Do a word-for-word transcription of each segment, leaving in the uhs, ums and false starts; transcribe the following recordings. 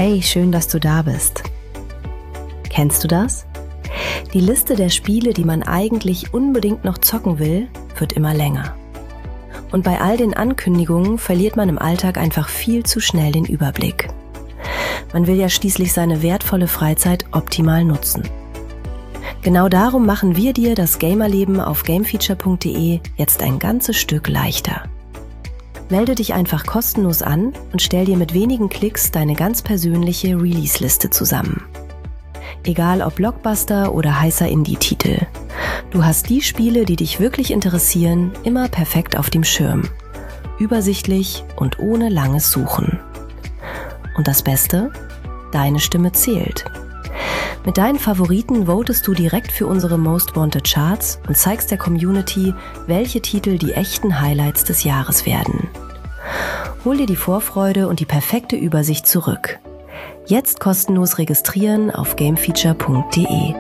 Hey, schön, dass du da bist. Kennst du das? Die Liste der Spiele, die man eigentlich unbedingt noch zocken will, wird immer länger. Und bei all den Ankündigungen verliert man im Alltag einfach viel zu schnell den Überblick. Man will ja schließlich seine wertvolle Freizeit optimal nutzen. Genau darum machen wir dir das Gamerleben auf gamefeature punkt de jetzt ein ganzes Stück leichter. Melde dich einfach kostenlos an und stell dir mit wenigen Klicks deine ganz persönliche Release-Liste zusammen. Egal ob Blockbuster oder heißer Indie-Titel. Du hast die Spiele, die dich wirklich interessieren, immer perfekt auf dem Schirm. Übersichtlich und ohne langes Suchen. Und das Beste? Deine Stimme zählt. Mit deinen Favoriten votest du direkt für unsere Most Wanted Charts und zeigst der Community, welche Titel die echten Highlights des Jahres werden. Hol dir die Vorfreude und die perfekte Übersicht zurück. Jetzt kostenlos registrieren auf gamefeature punkt de.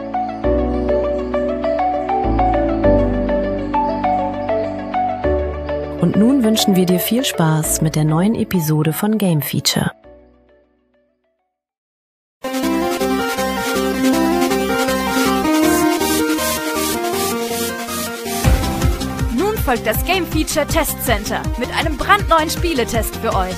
Und nun wünschen wir dir viel Spaß mit der neuen Episode von Game Feature. Folgt das Game Feature Test Center mit einem brandneuen Spieletest für euch.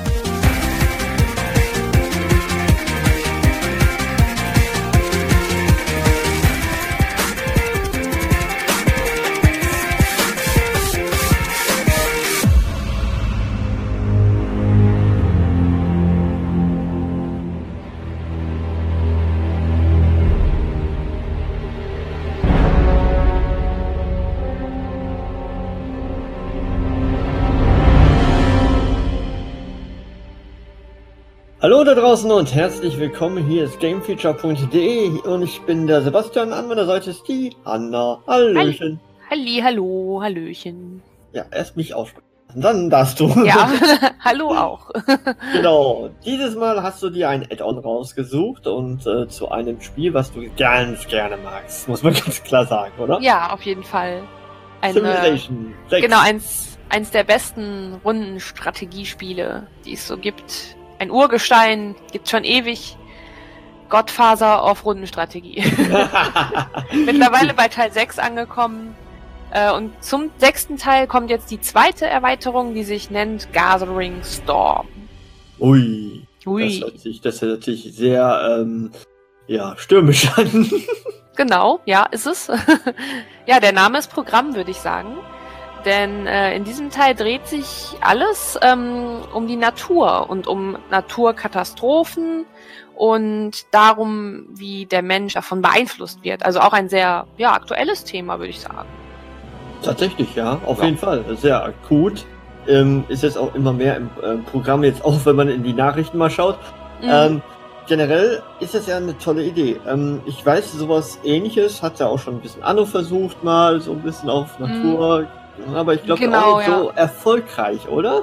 Hallo da draußen und herzlich willkommen, hier ist gamefeature punkt de und ich bin der Sebastian, an meiner Seite ist die Anna. Hallöchen. Halli, hallo, hallöchen. Ja, erst mich aussprechen, dann darfst du. Ja, hallo auch. Genau, dieses Mal hast du dir ein Add-on rausgesucht und äh, zu einem Spiel, was du ganz gerne magst, muss man ganz klar sagen, oder? Ja, auf jeden Fall. Ein, Civilization äh, sechs. Genau, eins, eins der besten Rundenstrategiespiele, die es so gibt. Ein Urgestein, gibt's schon ewig. Godfather auf Rundenstrategie. Mittlerweile bei Teil sechs angekommen. Äh, und zum sechsten Teil kommt jetzt die zweite Erweiterung, die sich nennt Gathering Storm. Ui. Ui. Das hört sich, das hört sich sehr, ähm, ja, stürmisch an. Genau, ja, ist es. Ja, der Name ist Programm, würde ich sagen. Denn äh, in diesem Teil dreht sich alles ähm, um die Natur und um Naturkatastrophen und darum, wie der Mensch davon beeinflusst wird. Also auch ein sehr ja, aktuelles Thema, würde ich sagen. Tatsächlich, ja, auf ja. jeden Fall. Sehr akut. Ähm, ist jetzt auch immer mehr im äh, Programm, jetzt auch wenn man in die Nachrichten mal schaut. Mhm. Ähm, generell ist das ja eine tolle Idee. Ähm, ich weiß, sowas Ähnliches hat ja auch schon ein bisschen Anno versucht, mal so ein bisschen auf Natur. Mhm. Aber ich glaube genau, auch nicht ja. so erfolgreich, oder?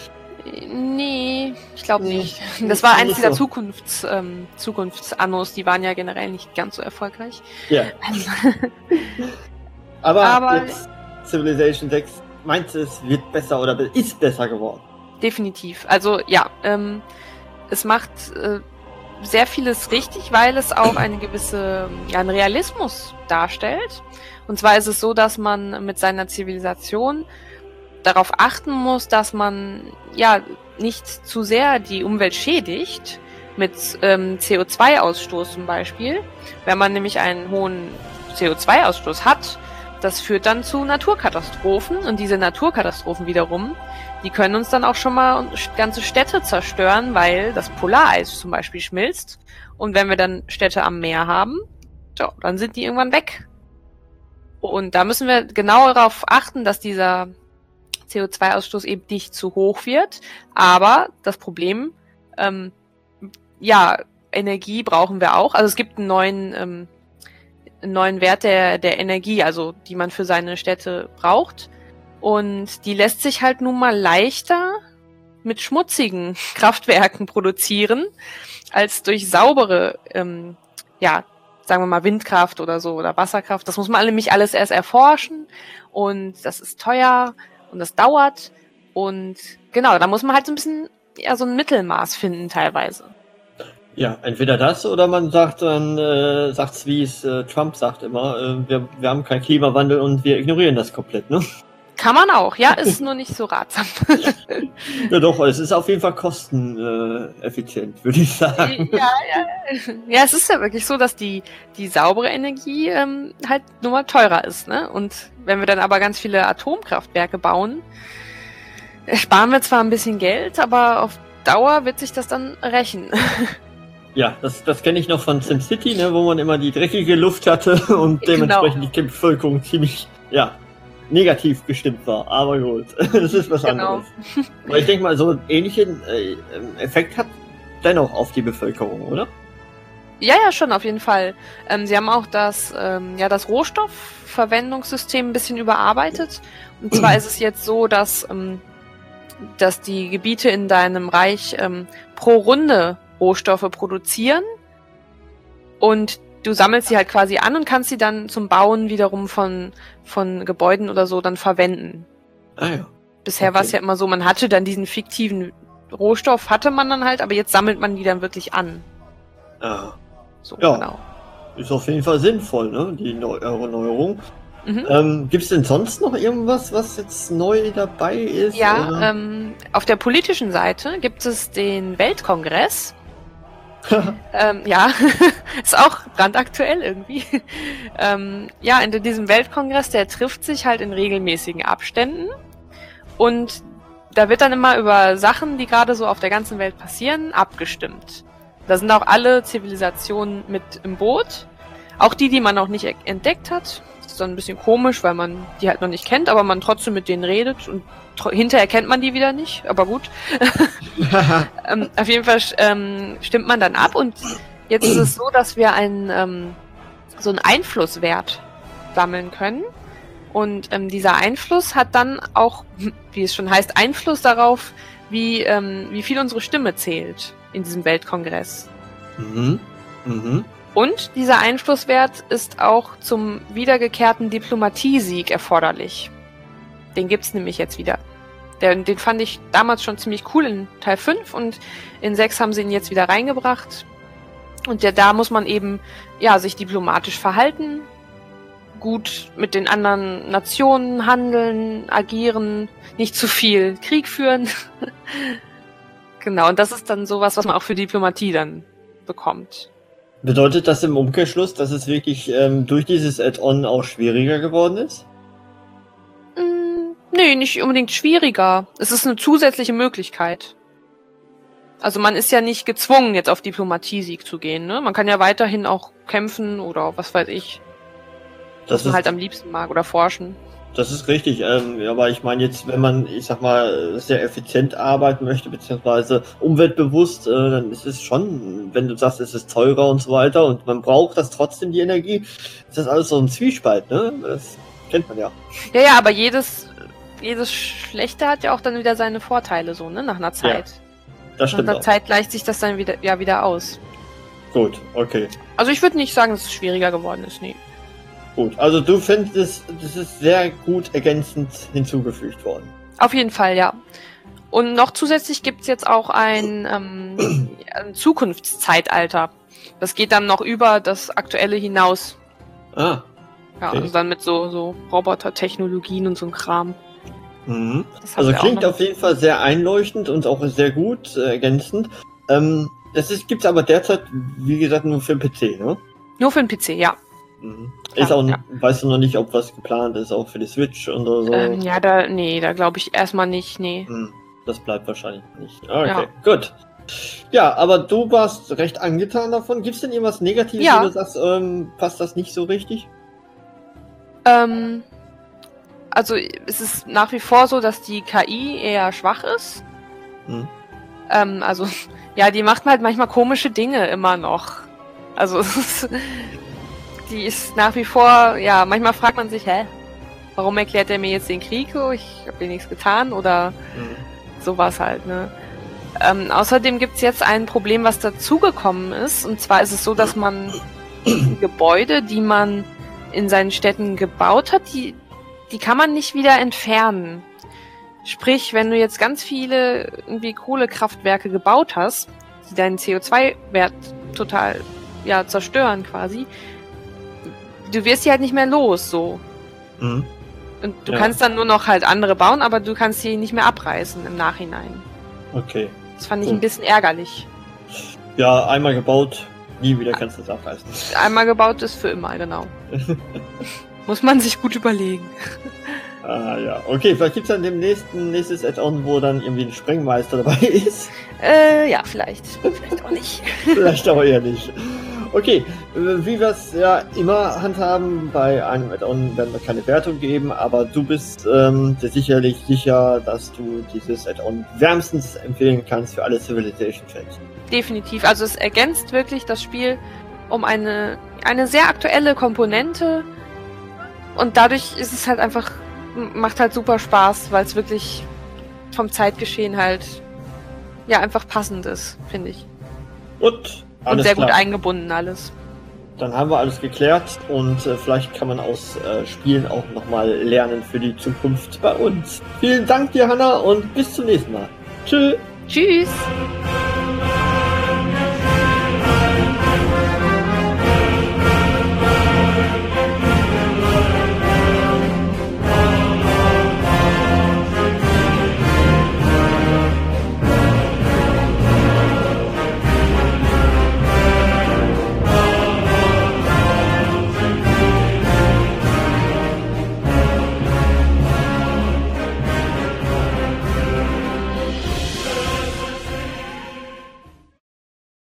Nee, ich glaube nee, nicht. Das war eines dieser so. Zukunfts, ähm, Zukunftsannos, die waren ja generell nicht ganz so erfolgreich. Ja. Aber, Aber jetzt Civilization sechs, meinst du, es wird besser oder ist besser geworden? Definitiv. Also ja, ähm, es macht äh, sehr vieles richtig, weil es auch eine gewisse, ja, einen Realismus darstellt. Und zwar ist es so, dass man mit seiner Zivilisation darauf achten muss, dass man ja nicht zu sehr die Umwelt schädigt, mit ähm, C O zwei Ausstoß zum Beispiel. Wenn man nämlich einen hohen C O zwei Ausstoß hat, das führt dann zu Naturkatastrophen und diese Naturkatastrophen wiederum, die können uns dann auch schon mal ganze Städte zerstören, weil das Polareis zum Beispiel schmilzt und wenn wir dann Städte am Meer haben, ja, dann sind die irgendwann weg. Und da müssen wir genau darauf achten, dass dieser C O zwei Ausstoß eben nicht zu hoch wird. Aber das Problem, ähm, ja, Energie brauchen wir auch. Also es gibt einen neuen, ähm, einen neuen Wert der, der Energie, also die man für seine Städte braucht. Und die lässt sich halt nun mal leichter mit schmutzigen Kraftwerken produzieren, als durch saubere, ähm, ja, sagen wir mal Windkraft oder so oder Wasserkraft. Das muss man nämlich alles erst erforschen und das ist teuer und das dauert und genau, da muss man halt so ein bisschen ja so ein Mittelmaß finden teilweise. Ja, entweder das oder man sagt dann, äh, sagt's wie es äh, Trump sagt immer, äh, wir, wir haben keinen Klimawandel und wir ignorieren das komplett, ne? Kann man auch, ja, ist nur nicht so ratsam. Ja doch, es ist auf jeden Fall kosteneffizient, äh, effizient, würde ich sagen. Ja, ja. Ja, es ist ja wirklich so, dass die, die saubere Energie ähm, halt nur mal teurer ist, ne? Und wenn wir dann aber ganz viele Atomkraftwerke bauen, sparen wir zwar ein bisschen Geld, aber auf Dauer wird sich das dann rächen. Ja, das, das kenne ich noch von SimCity, ne, wo man immer die dreckige Luft hatte und dementsprechend genau. Die Bevölkerung ziemlich, ja, negativ gestimmt war. Aber gut, das ist was genau. anderes. Aber ich denke mal, so einen ähnlichen äh, Effekt hat dennoch auf die Bevölkerung, oder? Ja, ja, schon, auf jeden Fall. Ähm, sie haben auch das, ähm, ja, das Rohstoffverwendungssystem ein bisschen überarbeitet. Und zwar ist es jetzt so, dass, ähm, dass die Gebiete in deinem Reich ähm, pro Runde Rohstoffe produzieren und du sammelst sie halt quasi an und kannst sie dann zum Bauen wiederum von, von Gebäuden oder so dann verwenden. Ah ja. Bisher okay. war es ja immer so, man hatte dann diesen fiktiven Rohstoff, hatte man dann halt, aber jetzt sammelt man die dann wirklich an. Ah. So, ja. Genau. Ist auf jeden Fall sinnvoll, ne? Die Neu- Erneuerung. Mhm. Ähm, gibt es denn sonst noch irgendwas, was jetzt neu dabei ist? Ja, ähm, auf der politischen Seite gibt es den Weltkongress. ähm, ja, ist auch brandaktuell irgendwie. ähm, ja, in diesem Weltkongress, der trifft sich halt in regelmäßigen Abständen und da wird dann immer über Sachen, die gerade so auf der ganzen Welt passieren, abgestimmt. Da sind auch alle Zivilisationen mit im Boot, auch die, die man noch nicht entdeckt hat. Das ist dann ein bisschen komisch, weil man die halt noch nicht kennt, aber man trotzdem mit denen redet und hinterher kennt man die wieder nicht, aber gut. ähm, auf jeden Fall ähm, stimmt man dann ab und jetzt ist es so, dass wir einen, ähm, so einen Einflusswert sammeln können und ähm, dieser Einfluss hat dann auch, wie es schon heißt, Einfluss darauf, wie, ähm, wie viel unsere Stimme zählt in diesem Weltkongress. Mhm. Mhm. Und dieser Einflusswert ist auch zum wiedergekehrten Diplomatiesieg erforderlich. Den gibt's nämlich jetzt wieder. Der, den fand ich damals schon ziemlich cool in Teil fünf und in sechs haben sie ihn jetzt wieder reingebracht. Und der, da muss man eben, ja, sich diplomatisch verhalten, gut mit den anderen Nationen handeln, agieren, nicht zu viel Krieg führen. Genau, und das ist dann sowas, was man auch für Diplomatie dann bekommt. Bedeutet das im Umkehrschluss, dass es wirklich ähm, durch dieses Add-on auch schwieriger geworden ist? Nee, nicht unbedingt schwieriger. Es ist eine zusätzliche Möglichkeit. Also man ist ja nicht gezwungen, jetzt auf Diplomatiesieg zu gehen, ne? Man kann ja weiterhin auch kämpfen oder was weiß ich. Das was man ist, halt am liebsten mag oder forschen. Das ist richtig, ähm, aber ich meine jetzt, wenn man, ich sag mal, sehr effizient arbeiten möchte, beziehungsweise umweltbewusst, äh, dann ist es schon, wenn du sagst, es ist teurer und so weiter und man braucht das trotzdem, die Energie, ist das alles so ein Zwiespalt, ne? Das kennt man ja. Ja, ja, aber jedes... Jedes Schlechte hat ja auch dann wieder seine Vorteile, so, ne, nach einer Zeit. Ja, das stimmt. Nach einer auch. Zeit gleicht sich das dann wieder, ja, wieder aus. Gut, okay. Also ich würde nicht sagen, dass es schwieriger geworden ist, nee. Gut, also du findest, das ist sehr gut ergänzend hinzugefügt worden. Auf jeden Fall, ja. Und noch zusätzlich gibt's jetzt auch ein, ähm, ein Zukunftszeitalter. Das geht dann noch über das Aktuelle hinaus. Ah. Ja, okay. also dann mit so, so Roboter-Technologien und so ein Kram. Mhm. Also klingt auf jeden Fall sehr einleuchtend und auch sehr gut äh, ergänzend. Ähm, das ist, gibt's aber derzeit, wie gesagt, nur für den P C, ne? Nur für den P C, ja. Mhm. Klar, ist auch, ja. Weißt du noch nicht, ob was geplant ist, auch für die Switch oder so? Ähm, ja, da, nee, da glaube ich erstmal nicht, nee. Hm, das bleibt wahrscheinlich nicht. Okay, Ja. gut. Ja, aber du warst recht angetan davon. Gibt's denn irgendwas Negatives, Ja. wo du sagst, ähm, passt das nicht so richtig? Ähm, also es ist nach wie vor so, dass die K I eher schwach ist. Hm. Ähm, also, ja, die macht halt manchmal komische Dinge immer noch. Also, es ist, die ist nach wie vor, ja, manchmal fragt man sich, hä, warum erklärt er mir jetzt den Krieg? So, ich habe dir nichts getan oder Hm. sowas halt, ne? Ähm, außerdem gibt's jetzt ein Problem, was dazugekommen ist. Und zwar ist es so, dass man Gebäude, die man in seinen Städten gebaut hat, die, die kann man nicht wieder entfernen. Sprich, wenn du jetzt ganz viele irgendwie Kohlekraftwerke gebaut hast, die deinen C O zwei Wert total, ja, zerstören quasi. Du wirst sie halt nicht mehr los, so. Mhm. Und du Ja. kannst dann nur noch halt andere bauen, aber du kannst sie nicht mehr abreißen im Nachhinein. Okay. Das fand ich Gut. ein bisschen ärgerlich. Ja, einmal gebaut, nie wieder kannst du es abreißen. Einmal gebaut ist für immer, genau. Muss man sich gut überlegen. Ah ja, okay, vielleicht gibt es dann demnächst ein nächstes Add-on, wo dann irgendwie ein Sprengmeister dabei ist. Äh, ja, vielleicht. Vielleicht auch nicht. Vielleicht aber eher nicht. Okay, äh, wie wir es ja immer handhaben, bei einem Add-on werden wir keine Wertung geben, aber du bist ähm, dir sicherlich sicher, dass du dieses Add-on wärmstens empfehlen kannst für alle Civilization-Fans. Definitiv. Also es ergänzt wirklich das Spiel um eine, eine sehr aktuelle Komponente und dadurch ist es halt einfach, macht halt super Spaß, weil es wirklich vom Zeitgeschehen halt ja einfach passend ist, finde ich. Gut, Und alles sehr klar. gut eingebunden alles. Dann haben wir alles geklärt und äh, vielleicht kann man aus äh, Spielen auch nochmal lernen für die Zukunft bei uns. Vielen Dank dir, Hanna, und bis zum nächsten Mal. Tschüss. Tschüss!